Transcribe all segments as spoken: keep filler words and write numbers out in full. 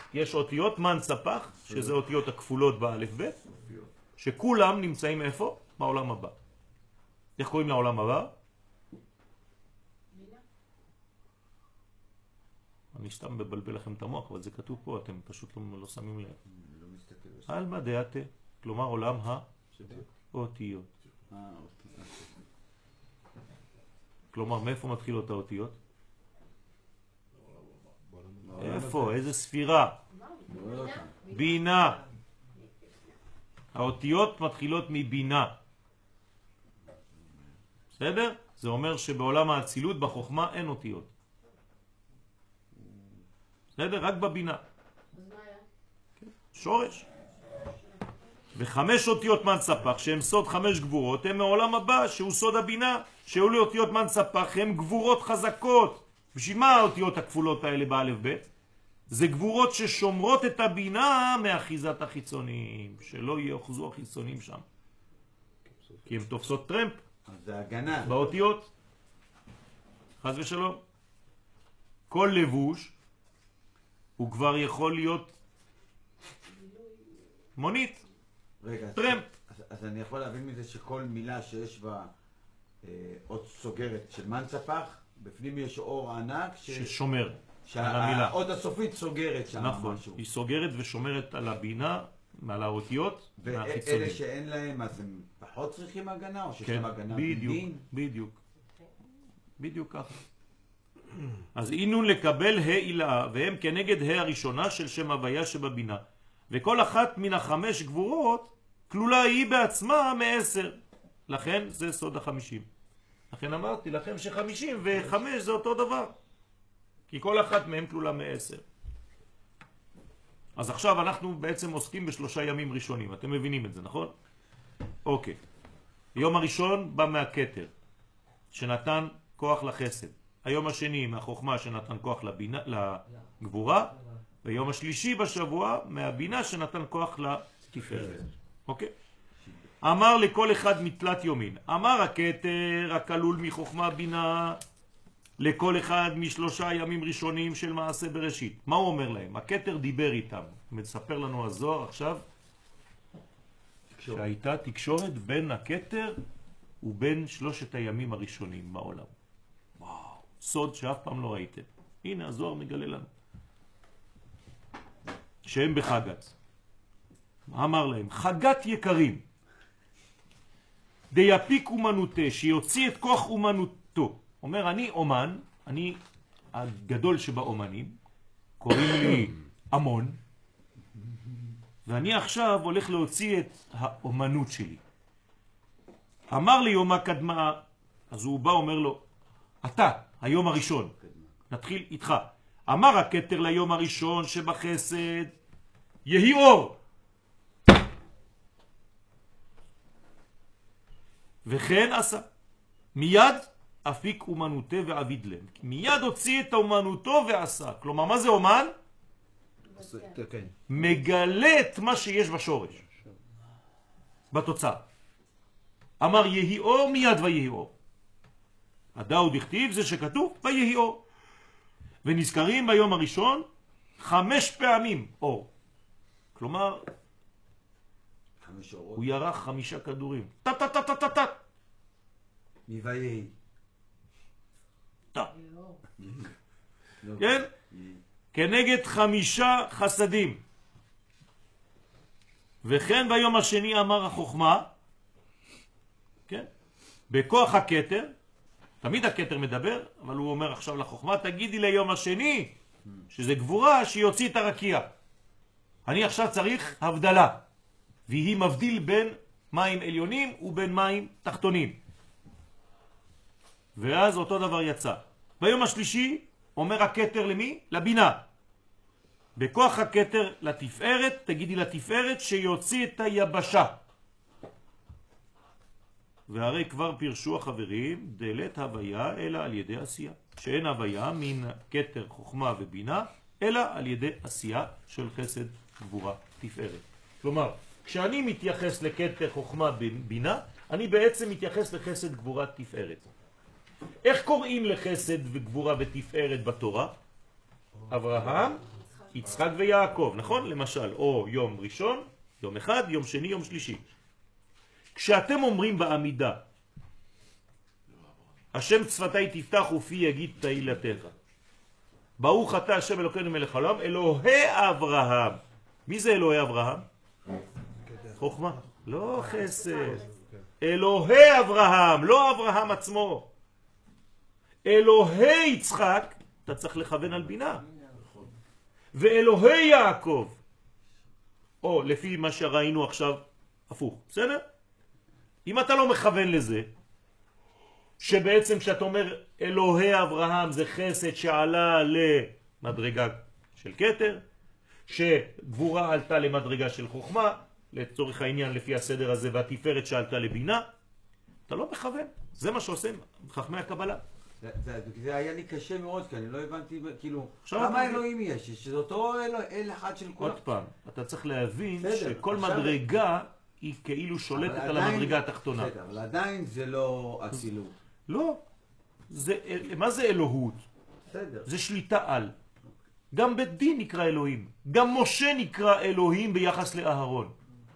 יש אותיות מן ספח, שזה אותיות הכפולות באלף ב', שכולם נמצאים איפה? בעולם הבא. איך קוראים לעולם הבא? אני סתם מבלבל לכם את המוח, אבל זה כתוב פה, אתם פשוט לא, לא שמים לב. על מדעתה, כלומר עולם האותיות. כלומר, מאיפה מתחילות האותיות? איפה? איזה ספירה? בינה. האותיות מתחילות מבינה. בסדר? זה אומר שבעולם האצילות, בחוכמה, אין אותיות. בסדר? רק בבינה. שורש. וחמש אותיות מן ספח, שהם סוד חמש גבורות, הם מעולם הבא, שהוא סוד הבינה, שהוא לאותיות מן ספח, הם גבורות חזקות. בשביל מה האותיות הכפולות האלה באלף ב'? זה גבורות ששומרות את הבינה מאחיזת החיצונים, שלא יאחזו החיצונים שם. כי הם תופסות טרמפ. זה הגנה. באותיות. חס ושלום. כל לבוש הוא כבר יכול להיות מונית. רגע, טרמפ. אז, אז אני יכול להבין מזה שכל מילה שיש בה אה, אות סוגרת של מן ספח, בפנים יש אור ענק ש... ששומר. שהאות הסופית סוגרת שם נכון, משהו. היא סוגרת ושומרת על הבינה, על האותיות, מהחיצונים. ואלה שאין להם, אז הם פחות צריכים הגנה, או שיש כן, להם הגנה בדיוק, בדין? בדיוק. בדיוק ככה. אז אינון לקבל ה' עילה, והם כנגד ה' הראשונה של שם הוויה שבבינה. וכל אחת מן החמש גבורות כלולה היא בעצמה מעשר. לכן זה סוד החמישים. לכן אמרתי לכם שחמישים וחמש זה אותו דבר. כי כל אחת מהם כלולה מעשר. אז עכשיו אנחנו בעצם עוסקים בשלושה ימים ראשונים. אתם מבינים את זה, נכון? אוקיי. היום הראשון בא מהכתר, שנתן כוח לחסד. היום השני מהחוכמה שנתן כוח לבינה, לגבורה. ויום השלישי בשבוע מהבינה שנתן כוח לתפארת. אוקיי? אמר לכל אחד מתלת יומין. אמר הכתר הכלול מחוכמה בינה לכל אחד משלושה ימים ראשונים של מעשה בראשית. מה הוא אומר להם? הכתר דיבר איתם. מספר לנו הזוהר עכשיו שהייתה תקשורת בין הכתר ובין שלושת הימים הראשונים בעולם. וואו, סוד שאף פעם לא ראיתם. הנה הזוהר מגלה לנו. שהם בחגת. אמר להם, חגת יקרים, דיפיק אומנותה, שיוציא את כוח אומנותו. אומר, אני אומן, אני הגדול שבאומנים, קוראים לי אמון, ואני עכשיו הולך להוציא את האומנות שלי. אמר לי יומה קדמה, אז הוא בא אומר לו, אתה, היום הראשון, נתחיל איתך. אמר הכתר ליום הראשון שבחסד, יהי אור. וכן עשה. מיד אפיק אומנותה ועביד להם. מיד הוציא את אומנותו ועשה. כלומר, מה זה אומן? מגלה את מה שיש בשורש. בתוצאה. אמר יהי אור, מיד ויהי אור. הדאו דכתיב זה שכתוב ויהי אור. ונזכרים ביום הראשון חמש פעמים אור. כלומר, הוא ירח חמישה כדורים. טה טה טה טה טה טה. מויהי. טה. כן? כנגד חמישה חסדים. וכן ביום השני אמר החוכמה, כן? בכוח הכתר, תמיד הכתר מדבר, אבל הוא אומר עכשיו לחוכמה, תגידי ליום השני, שזה גבורה שיוציא את הרקיע. אני עכשיו צריך הבדלה, והיא מבדיל בין מים עליונים ובין מים תחתונים. ואז אותו דבר יצא. ביום השלישי אומר הכתר למי? לבינה. בכוח הכתר לתפארת, תגידי לתפארת שיוציא את היבשה. והרי כבר פירשו החברים דלת הוויה אלא על ידי עשייה. שאין הוויה מן כתר חוכמה ובינה אלא על ידי עשייה של חסד גבורה תפארת. כלומר, כשאני מתייחס לכתר חוכמה בינה, אני בעצם מתייחס לחסד גבורה תפארת. איך קוראים לחסד וגבורה ותפארת בתורה? אברהם, יצחק ויעקב, נכון? למשל, או יום ראשון, יום אחד, יום שני, יום שלישי. כשאתם אומרים בעמידה, השם צפתי תפתח ופי יגיד תהילתך. ברוך אתה השם אלוקינו מלך העולם, אלוהי אברהם. מי זה אלוהי אברהם? חוכמה. לא חסד. אלוהי אברהם, לא אברהם עצמו. אלוהי יצחק, אתה צריך לכוון על בינה. ואלוהי יעקב, או לפי מה שראינו עכשיו, הפוך, בסדר? אם אתה לא מכוון לזה, שבעצם כשאתה אומר אלוהי אברהם זה חסד שעלה למדרגה של כתר, שגבורה עלתה למדרגה של חוכמה, לצורך העניין לפי הסדר הזה, והתפארת שעלתה לבינה, אתה לא מכוון. זה מה שעושים חכמי הקבלה. זה, זה, זה היה לי קשה מאוד, כי אני לא הבנתי, כאילו, עכשיו כמה אתה- אלוהים יש? שזה אותו אל, אל אחד של כולם. עוד פעם, אתה צריך להבין בסדר, שכל עכשיו- מדרגה היא כאילו שולטת אבל על עדיין- המדרגה התחתונה. בסדר, אבל עדיין זה לא אצילות. לא. זה, מה זה אלוהות? בסדר. זה שליטה על. גם בית דין נקרא אלוהים. גם משה נקרא אלוהים ביחס לאהרון.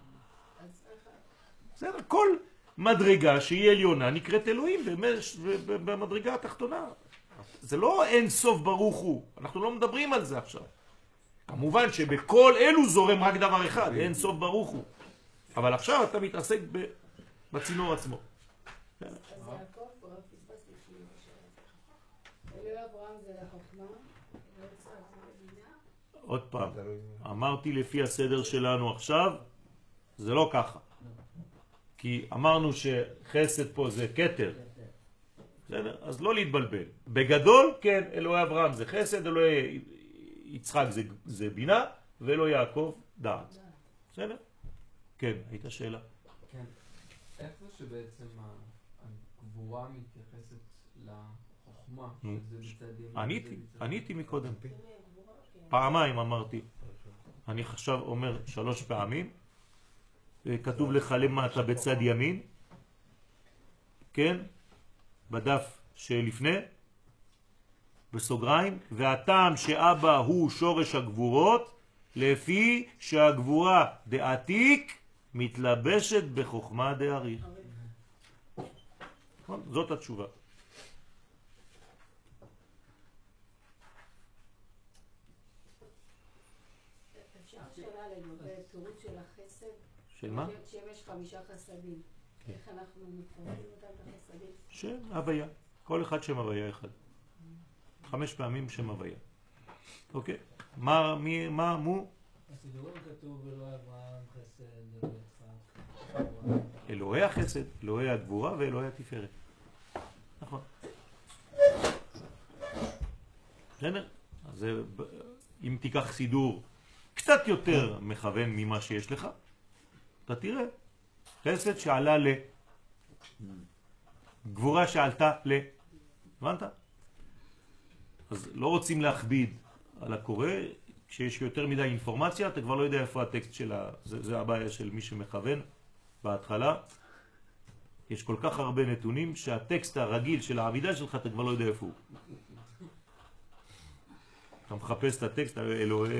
בסדר, כל מדרגה שהיא עליונה נקראת אלוהים במש, במדרגה התחתונה. זה לא אין סוף ברוך הוא. אנחנו לא מדברים על זה עכשיו. כמובן שבכל אלו זורם רק דבר אחד, אין סוף ברוך הוא. אבל עכשיו אתה מתעסק ב- בצינור עצמו. אז יעקב, רק פספסתי שלי בשאלה. אלוהי אברהם זה לחוכמה, אלוהי יצחק זה לבינה. עוד פעם, אמרתי לפי הסדר שלנו עכשיו, זה לא ככה. כי אמרנו שחסד פה זה כתר. בסדר? אז לא להתבלבל. בגדול, כן, אלוהי אברהם זה חסד, אלוהי יצחק זה, זה בינה, ואלוהי יעקב דעת. בסדר? כן, הייתה שאלה. כן. איך זה שבעצם ה- הגבורה מתייחסת לחוכמה, נו. שזה בצד ימין? עניתי, וזה בצד עניתי מקודם. כן. פעמיים אמרתי. אני עכשיו אומר שלוש פעמים. כתוב לך למטה בצד ימין. כן? בדף שלפני. בסוגריים. והטעם שאבא הוא שורש הגבורות, לפי שהגבורה דעתיק מתלבשת בחוכמה דאריך. נכון? זאת התשובה. אפשר שאלה לגבי פירוט של החסד? של מה? שיש חמישה חסדים. איך אנחנו מפרטים אותם בחסדים? שם הוויה. כל אחד שם הוויה אחד. חמש פעמים שם הוויה. אוקיי? מה, מי, מה, מו? בסידורים כתוב אלוהי אברהם חסד ויצחק. אלוהי החסד, אלוהי הגבורה ואלוהי התפארת. נכון. בסדר? אז זה, אם תיקח סידור קצת יותר מכוון ממה שיש לך, אתה תראה. חסד שעלה ל... גבורה שעלתה ל... הבנת? אז לא רוצים להכביד על הקורא, כשיש יותר מדי אינפורמציה, אתה כבר לא יודע איפה הטקסט שלה, זה, זה הבעיה של מי שמכוון בהתחלה. יש כל כך הרבה נתונים שהטקסט הרגיל של העמידה שלך, אתה כבר לא יודע איפה הוא. אתה מחפש את הטקסט, אלוהי...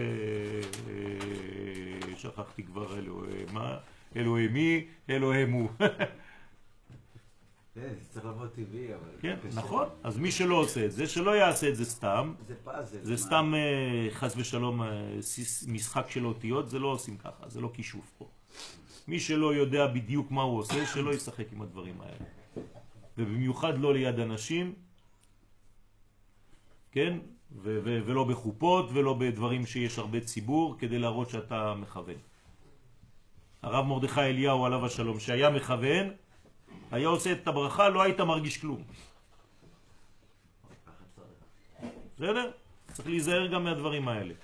שכחתי כבר אלוהי מה? אלוהי מי? אלוהי מו. זה צריך לבוא טבעי, אבל... כן, קשה. נכון. אז מי שלא עושה את זה, שלא יעשה את זה סתם. זה פאזל. זה מה? סתם אה, חס ושלום אה, סיס- משחק של אותיות, זה לא עושים ככה, זה לא כישוף פה. מי שלא יודע בדיוק מה הוא עושה, שלא ישחק עם הדברים האלה. ובמיוחד לא ליד אנשים, כן? ו- ו- ולא בחופות ולא בדברים שיש הרבה ציבור, כדי להראות שאתה מכוון. הרב מרדכי אליהו עליו השלום, שהיה מכוון, היה עושה את הברכה, לא היית מרגיש כלום. בסדר? צריך להיזהר גם מהדברים האלה.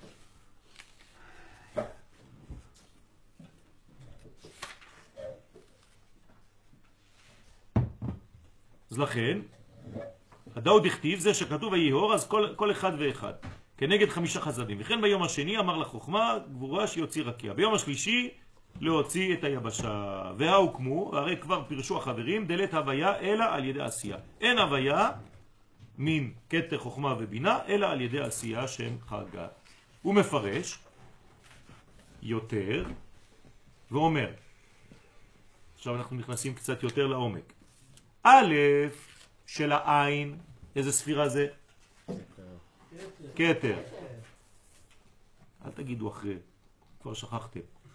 אז לכן, הדאוד הכתיב זה שכתוב היהור, אז כל, כל אחד ואחד, כנגד חמישה חסדים. וכן ביום השני אמר לחוכמה, גבורה שיוציא רקיע. ביום השלישי להוציא את היבשה. והוקמו, הרי כבר פירשו החברים, דלת הוויה אלא על ידי עשייה. אין הוויה מן כתר חוכמה ובינה, אלא על ידי עשייה שם חגה. הוא מפרש יותר ואומר, עכשיו אנחנו נכנסים קצת יותר לעומק. א' של העין, איזה ספירה זה? כתר. אל תגידו אחרי, כבר שכחתם.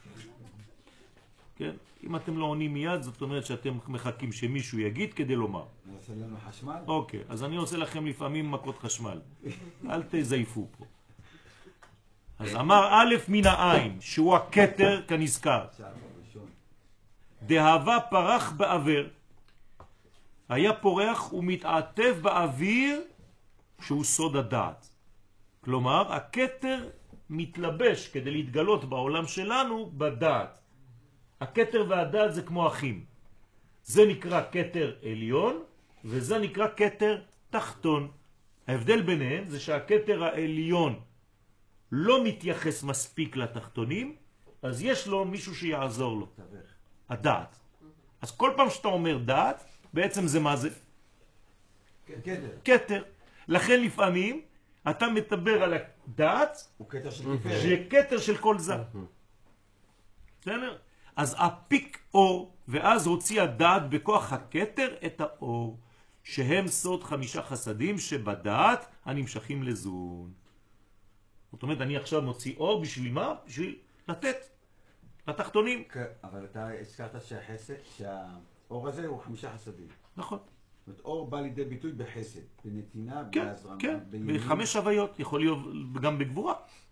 כן? אם אתם לא עונים מיד, זאת אומרת שאתם מחכים שמישהו יגיד כדי לומר. נעשה לנו חשמל? אוקיי, אז אני עושה לכם לפעמים מכות חשמל. אל תזייפו פה. אז אמר א' מן העין, שהוא הכתר כנזכר. עכשיו, ראשון. דהבה פרח באוויר. היה פורח ומתעטף באוויר שהוא סוד הדעת. כלומר, הכתר מתלבש כדי להתגלות בעולם שלנו בדעת. הכתר והדעת זה כמו אחים. זה נקרא כתר עליון וזה נקרא כתר תחתון. ההבדל ביניהם זה שהכתר העליון לא מתייחס מספיק לתחתונים, אז יש לו מישהו שיעזור לו. הדעת. אז כל פעם שאתה אומר דעת, בעצם זה מה זה? כתר. כתר. לכן לפעמים אתה מדבר על הדעת, הוא כתר של תפארת. שכתר של כל זה. בסדר? אז הפיק אור, ואז הוציא הדעת בכוח הכתר את האור, שהם סוד חמישה חסדים שבדעת הנמשכים לזון. זאת אומרת, אני עכשיו מוציא אור בשביל מה? בשביל לתת לתחתונים. כן, אבל אתה הזכרת שהחסד, שהאור הזה הוא חמישה חסדים. נכון. זאת אומרת, אור בא לידי ביטוי בחסד, בנתינה, כן, בהזרמה, כן, בימין. בחמש הוויות, יכול להיות גם בגבורה.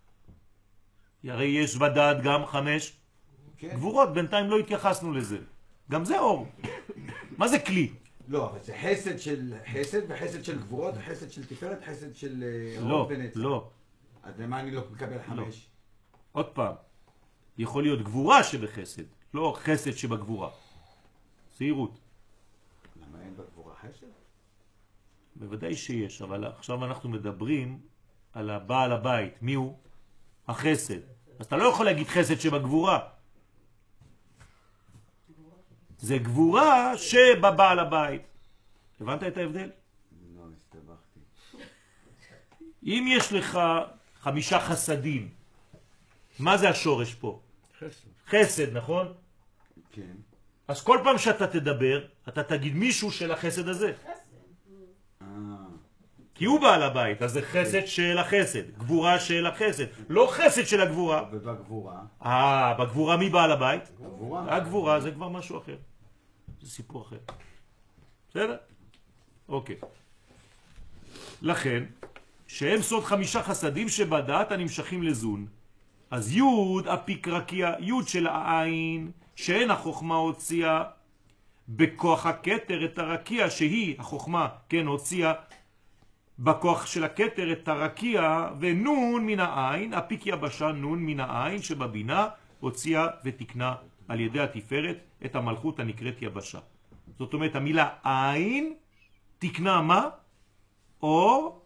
הרי יש בדעת גם חמש כן. גבורות, בינתיים לא התייחסנו לזה. גם זה אור. מה זה כלי? לא, אבל זה חסד של חסד וחסד של גבורות, חסד של תפארת, חסד של אה, לא, אור ונצח. לא. אז למה אני לא מקבל חמש? עוד פעם, יכול להיות גבורה שבחסד, לא חסד שבגבורה. זהירות. למה אין בגבורה חסד? בוודאי שיש, אבל עכשיו אנחנו מדברים על הבעל הבית. מי הוא? החסד. אז אתה לא יכול להגיד חסד שבגבורה. זה גבורה שבבעל הבית. הבנת את ההבדל? לא, הסתבכתי. אם יש לך חמישה חסדים, מה זה השורש פה? חסד. חסד, נכון? כן. אז כל פעם שאתה תדבר, אתה תגיד מישהו של החסד הזה. אה, כי הוא בעל הבית, אז זה חסד של החסד, גבורה של החסד, לא חסד של הגבורה. ובגבורה? אה, בגבורה מי בעל הבית? גבורה? הגבורה זה כבר משהו אחר. זה סיפור אחר. בסדר? אוקיי. לכן, שהם סוד חמישה חסדים שבדעת הנמשכים לזון. אז יוד הפיקרקיה, יוד של העין, שאין החוכמה הוציאה בכוח הכתר את הרקיע, שהיא החוכמה, כן, הוציאה בכוח של הכתר את הרקיע, ונון מן העין, הפיק יבשה נון מן העין שבבינה, הוציאה ותקנה על ידי התפארת את המלכות הנקראת יבשה. זאת אומרת, המילה עין תקנה מה? אור,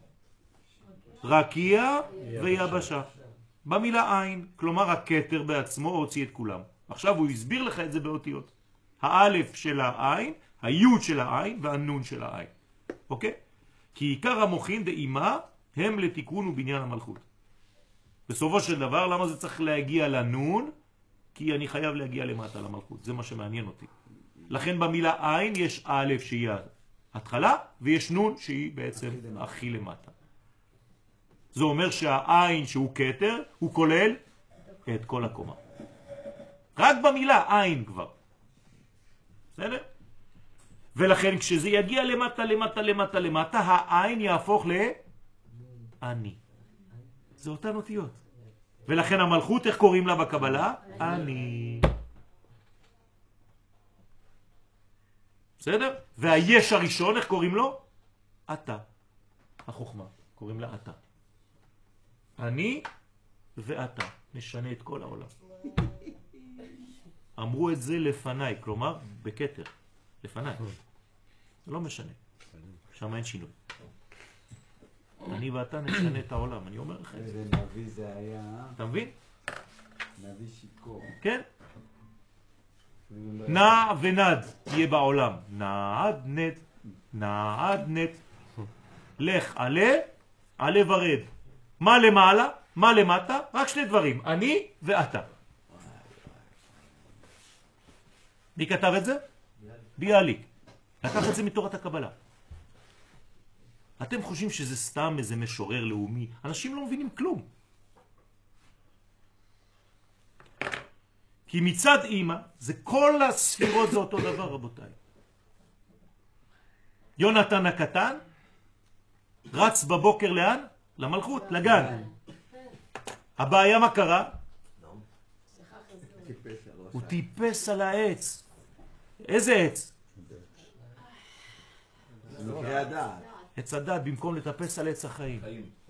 רקיע ויבשה. במילה עין, כלומר הכתר בעצמו הוציא את כולם. עכשיו הוא הסביר לך את זה באותיות. האלף של העין, היוד של העין והנון של העין. אוקיי? כי עיקר המוחין דאימה הם לתיקון ובניין המלכות. בסופו של דבר, למה זה צריך להגיע לנון? כי אני חייב להגיע למטה למלכות. זה מה שמעניין אותי. לכן במילה עין יש א' שהיא התחלה, ויש נון שהיא בעצם הכי למטה. זה אומר שהעין שהוא כתר, הוא כולל את כל הקומה. רק במילה עין כבר. בסדר? ולכן כשזה יגיע למטה, למטה, למטה, למטה, העין יהפוך לעני. זה אותן אותיות. ולכן המלכות, איך קוראים לה בקבלה? אני. בסדר? והיש הראשון, איך קוראים לו? אתה. החוכמה. קוראים לה אתה. אני ואתה. נשנה את כל העולם. אמרו את זה לפניי, כלומר, בכתר. לפניי. זה לא משנה. שם אין שינוי. אני ואתה נשנה את העולם, אני אומר לך את זה. איזה נביא זה היה, אתה מבין? נביא שיקור. כן. נע ונד יהיה בעולם. נעד נד, נעד נד. לך עלה, עלה ורד. מה למעלה? מה למטה? רק שני דברים, אני ואתה. מי כתב את זה? ביאליק. לקח את זה מתורת הקבלה. אתם חושבים שזה סתם איזה משורר לאומי? אנשים לא מבינים כלום. כי מצד אמא, זה כל הספירות זה אותו דבר, רבותיי. יונתן הקטן רץ בבוקר לאן? למלכות, לגן. הבעיה מה קרה? הוא טיפס על העץ. איזה עץ? זה הדעת. עץ הדעת, במקום לטפס על עץ החיים.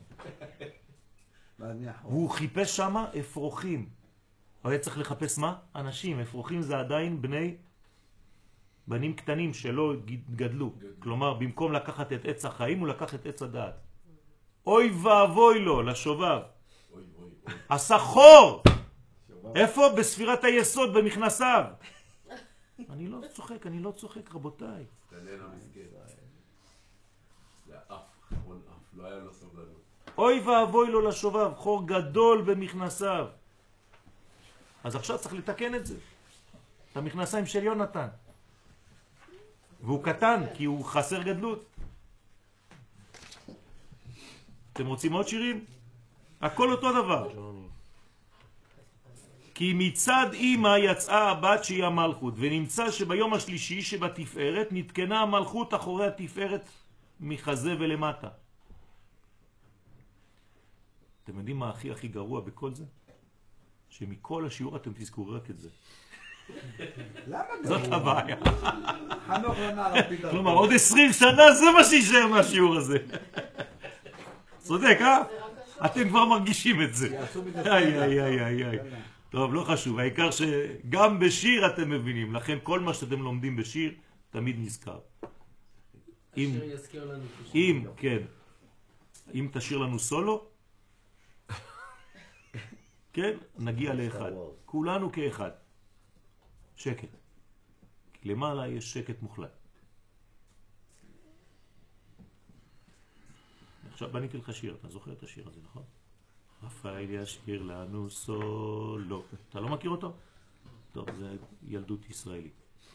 והוא חיפש שם אפרוחים. הוא היה צריך לחפש מה? אנשים. אפרוחים זה עדיין בני, בנים קטנים שלא גדלו. כלומר, במקום לקחת את עץ החיים, הוא לקח את עץ הדעת. אוי ואבוי לו, לשובב. עשה חור. איפה? בספירת היסוד, במכנסיו. אני לא צוחק, אני לא צוחק, רבותיי. אוי ואבוי לו לשובב, חור גדול במכנסיו. אז עכשיו צריך לתקן את זה. את המכנסיים של יונתן. והוא קטן, כי הוא חסר גדלות. אתם רוצים עוד שירים? הכל אותו דבר. כי מצד אמא יצאה הבת שהיא המלכות, ונמצא שביום השלישי שבתפארת נתקנה המלכות אחורי התפארת מחזה ולמטה. אתם יודעים מה הכי הכי גרוע בכל זה? שמכל השיעור אתם תזכרו רק את זה. למה גרוע? זאת הבעיה. חנוך לנער הפתרון. כלומר, עוד עשרים שנה זה מה שישאר מהשיעור הזה. צודק, אה? אתם כבר מרגישים את זה. איי, איי, איי, איי, איי. טוב, לא חשוב. העיקר שגם בשיר אתם מבינים. לכן כל מה שאתם לומדים בשיר תמיד נזכר. השיר יזכיר לנו. אם, כן. אם תשאיר לנו סולו, כן, נגיע לאחד. כולנו כאחד. שקט. למעלה יש שקט מוחלט. עכשיו בניתי לך שיר, אתה זוכר את השיר הזה, נכון? רפאל ישיר לנו סולו. אתה לא מכיר אותו? טוב, זה ילדות ישראלית.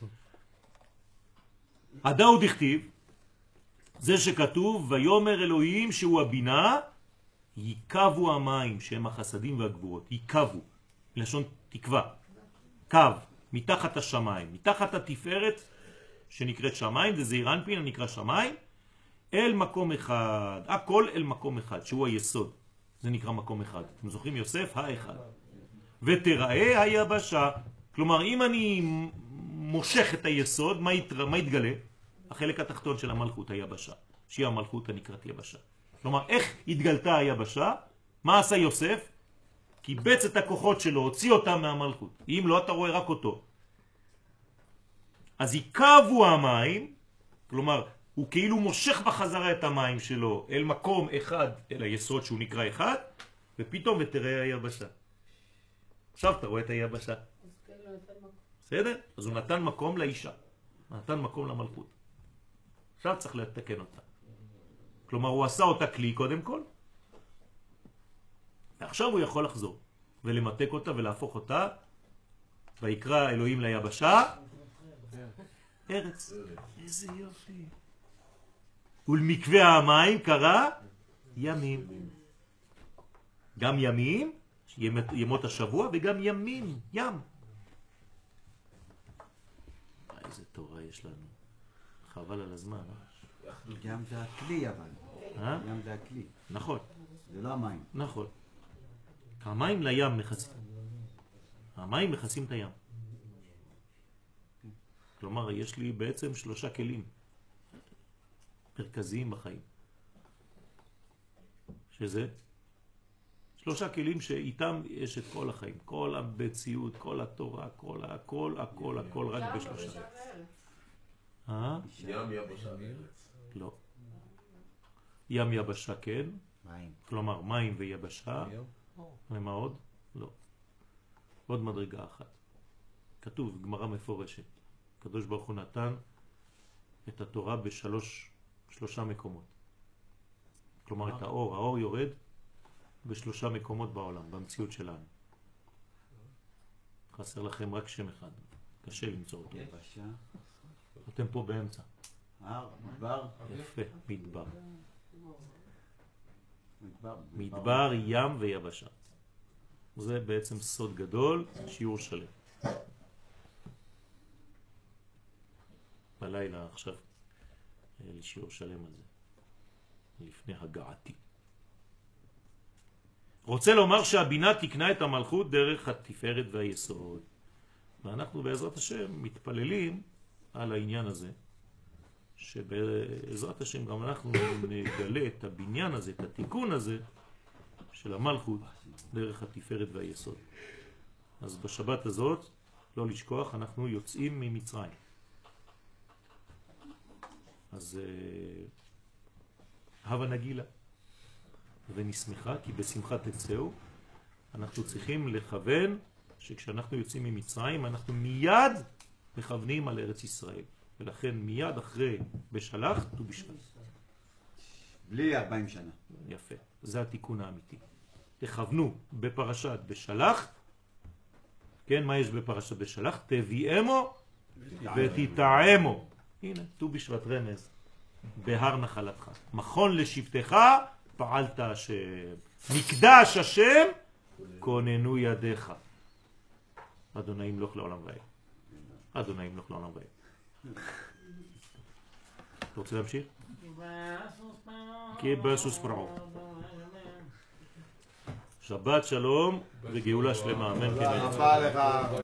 הדאו דכתיב, זה שכתוב, ויומר אלוהים שהוא הבינה, יקבו המים שהם החסדים והגבורות. יקבו, לשון תקווה. קו, מתחת השמיים, מתחת התפארת שנקראת שמיים, זה זעיר אנפין, נקרא שמיים, אל מקום אחד, הכל אל מקום אחד, שהוא היסוד. זה נקרא מקום אחד. אתם זוכרים יוסף? האחד. ותראה היבשה. כלומר, אם אני מושך את היסוד, מה, יתר... מה יתגלה? החלק התחתון של המלכות, היבשה. שהיא המלכות הנקראת יבשה. כלומר, איך התגלתה היבשה? מה עשה יוסף? קיבץ את הכוחות שלו, הוציא אותם מהמלכות. אם לא, אתה רואה רק אותו. אז יקבו המים, כלומר, הוא כאילו מושך בחזרה את המים שלו אל מקום אחד, אל היסוד שהוא נקרא אחד, ופתאום ותראה היבשה. עכשיו אתה רואה את היבשה. בסדר? אז הוא נתן מקום לאישה. נתן מקום למלכות. עכשיו צריך לתקן אותה. כלומר, הוא עשה אותה כלי קודם כל, ועכשיו הוא יכול לחזור ולמתק אותה ולהפוך אותה, ויקרא אלוהים ליבשה ארץ. איזה יופי. ולמקווה המים קרא ימים. גם ימים, ימות השבוע, וגם ימים, ים. איזה תורה יש לנו. חבל על הזמן. ים זה הכלי אבל. אה? ים זה הכלי. נכון. זה לא המים. נכון. המים לים מכסים. המים מכסים את הים. כלומר, יש לי בעצם שלושה כלים מרכזיים בחיים. שזה שלושה כלים שאיתם יש את כל החיים. כל המציאות, כל התורה, כל הכל, הכל, הכל, רק בשלושה. אה? ים יבשה וארץ. לא. ים יבשה כן. מים. כלומר, מים ויבשה. ומה עוד? לא. עוד מדרגה אחת. כתוב, גמרא מפורשת. הקדוש ברוך הוא נתן את התורה בשלוש, שלושה מקומות. כלומר, את האור. האור יורד בשלושה מקומות בעולם, במציאות שלנו. חסר לכם רק שם אחד, קשה למצוא אותו. יבשה. אתם פה באמצע. הר, מדבר. יפה, מדבר. מדבר. מדבר, ים ויבשה. זה בעצם סוד גדול, שיעור שלם. בלילה עכשיו, לשיעור שלם על זה, לפני הגעתי. רוצה לומר שהבינה תקנה את המלכות דרך התפארת והיסוד. ואנחנו בעזרת השם מתפללים על העניין הזה, שבעזרת השם גם אנחנו נגלה את הבניין הזה, את התיקון הזה של המלכות דרך התפארת והיסוד. אז בשבת הזאת, לא לשכוח, אנחנו יוצאים ממצרים. אז הווה נגילה ונשמחה, כי בשמחה תצאו. אנחנו צריכים לכוון שכשאנחנו יוצאים ממצרים אנחנו מיד מכוונים על ארץ ישראל, ולכן מיד אחרי בשלח ט"ו בשבט. בלי ארבעים שנה. יפה, זה התיקון האמיתי. תכוונו בפרשת בשלח, כן, מה יש בפרשת בשלח? תביאמו ותתעמו. הנה, ט"ו בשבט רמז, בהר נחלתך. מכון לשבטך פעלת השם. מקדש השם כוננו ידיך. אדוני ימלוך לעולם ועד. אדוני ימלוך לעולם ועד. אתה רוצה להמשיך? כי בסוס פרעו. שבת שלום וגאולה שלמה. אמן כן. תודה רבה לך.